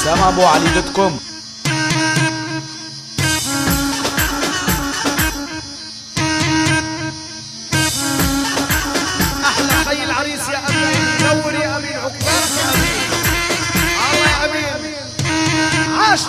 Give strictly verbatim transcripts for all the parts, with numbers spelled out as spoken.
حسام ابو علي دوت كوم. احلى خي العريس يا امين، نور يا امين، عقبالك يا امين. الله يا امين، عاش.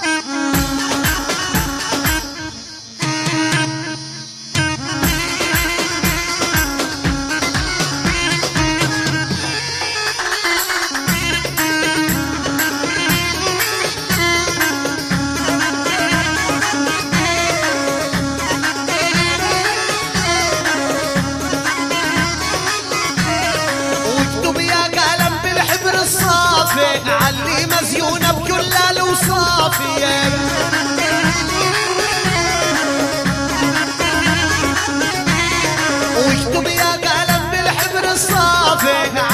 علي مزيونة بكل الأوصاف، واكتب يا قلم بالحبر الصافي